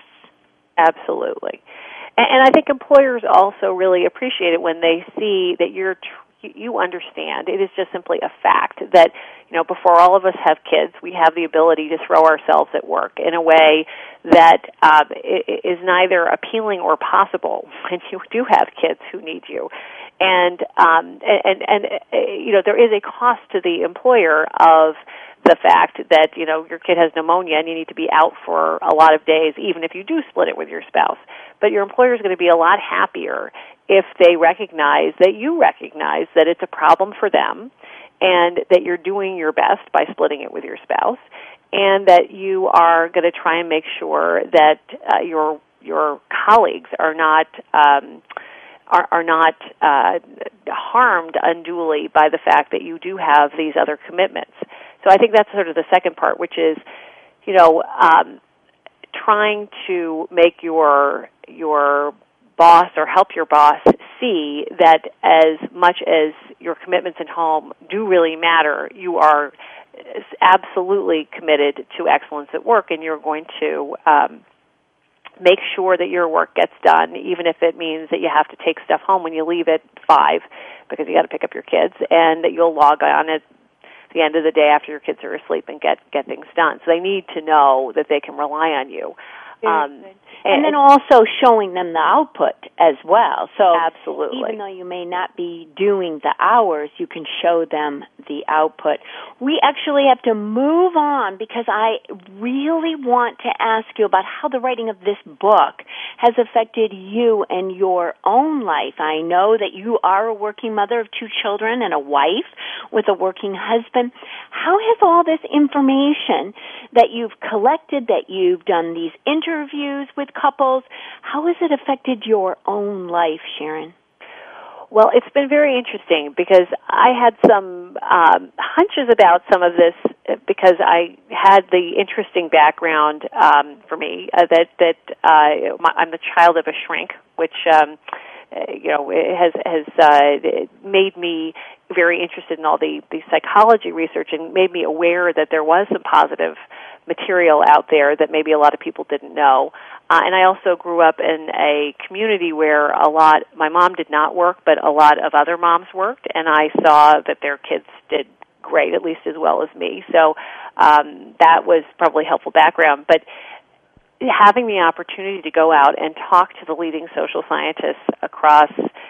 Absolutely. And, and I think employers also really appreciate it when they see that you're tr- you, you understand. It is just simply a fact that, you know, before all of us have kids, we have the ability to throw ourselves at work in a way that um, is neither appealing or possible when you do have kids who need you. And, um, and, and, uh, you know, there is a cost to the employer of the fact that, you know, your kid has pneumonia and you need to be out for a lot of days, even if you do split it with your spouse. But your employer is going to be a lot happier if they recognize that you recognize that it's a problem for them and that you're doing your best by splitting it with your spouse, and that you are going to try and make sure that uh, your your colleagues are not um, are, are not uh, harmed unduly by the fact that you do have these other commitments. So I think that's sort of the second part, which is, you know, um, trying to make your your boss or help your boss see that as much as your commitments at home do really matter, you are absolutely committed to excellence at work, and you're going to um, make sure that your work gets done, even if it means that you have to take stuff home when you leave at five because you got to pick up your kids, and that you'll log on at the end of the day after your kids are asleep and get get things done. So they need to know that they can rely on you. Um, and, and then also showing them the output as well. So absolutely. Even though you may not be doing the hours, you can show them the output. We actually have to move on because I really want to ask you about how the writing of this book has affected you and your own life. I know that you are a working mother of two children and a wife with a working husband. How has all this information that you've collected, that you've done these interviews with couples, how has it affected your own life, Sharon? Well, it's been very interesting because I had some um, hunches about some of this because I had the interesting background um, for me uh, that that uh, my, I'm the child of a shrink, which um, you know has has uh, made me very interested in all the, the psychology research and made me aware that there was some positive material out there that maybe a lot of people didn't know. Uh, and I also grew up in a community where a lot, my mom did not work, but a lot of other moms worked, and I saw that their kids did great, at least as well as me. So um, that was probably helpful background. But having the opportunity to go out and talk to the leading social scientists across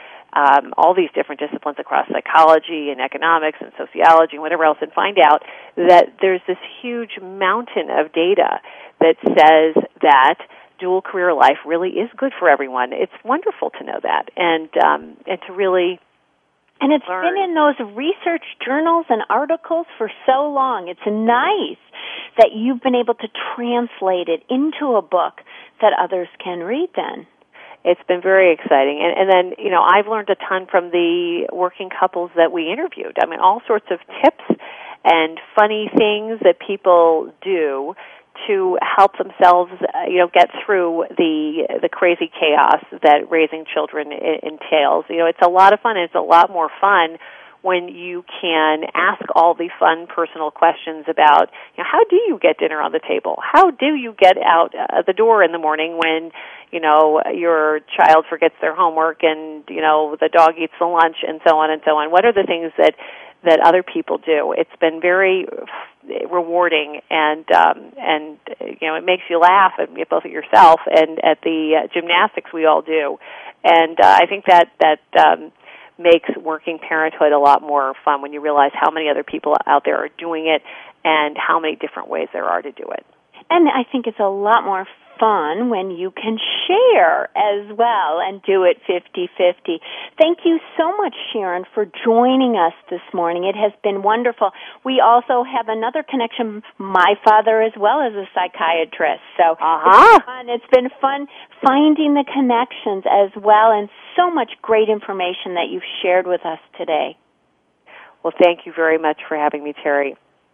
Um, all these different disciplines across psychology and economics and sociology and whatever else, and find out that there's this huge mountain of data that says that dual career life really is good for everyone. It's wonderful to know that, and um, and to really And it's learn. been in those research journals and articles for so long. It's nice that you've been able to translate it into a book that others can read then. It's been very exciting. And, and then, you know, I've learned a ton from the working couples that we interviewed. I mean, all sorts of tips and funny things that people do to help themselves, uh, you know, get through the the crazy chaos that raising children I- entails. You know, it's a lot of fun, and it's a lot more fun when you can ask all the fun personal questions about, you know, how do you get dinner on the table? How do you get out uh, the door in the morning when, you know, your child forgets their homework and, you know, the dog eats the lunch and so on and so on? What are the things that, that other people do? It's been very rewarding, and, um, and you know, it makes you laugh at both at yourself and at the uh, gymnastics we all do. And uh, I think that, that, um, makes working parenthood a lot more fun when you realize how many other people out there are doing it and how many different ways there are to do it. And I think it's a lot more fun when you can share as well and do it fifty-fifty. Thank you so much, Sharon, for joining us this morning. It has been wonderful. We also have another connection, my father as well as a psychiatrist. So uh-huh. it's fun. It's been fun finding the connections as well, and so much great information that you've shared with us today. Well, thank you very much for having me, Terry.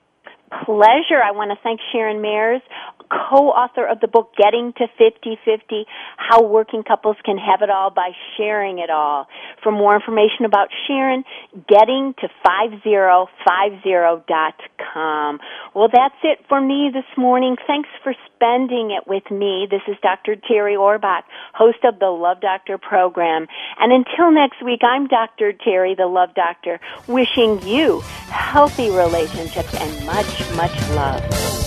pleasure. I want to thank Sharon Mayers, co-author of the book Getting to fifty fifty, How Working Couples Can Have It All by Sharing It All. For more information about Sharon, getting to fifty fifty dot com. Well, that's it for me this morning. Thanks for spending it with me. This is Doctor Terry Orbach, host of the Love Doctor program. And until next week, I'm Doctor Terry, the Love Doctor, wishing you healthy relationships and much, much love.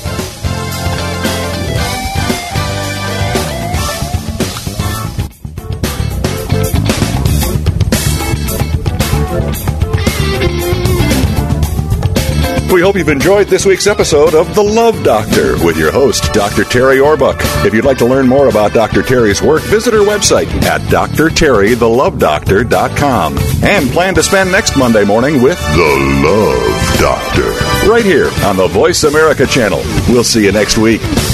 We hope you've enjoyed this week's episode of The Love Doctor with your host, Doctor Terry Orbach. If you'd like to learn more about Doctor Terry's work, visit her website at d r terry the love doctor dot com. And plan to spend next Monday morning with The Love Doctor right here on the Voice America channel. We'll see you next week.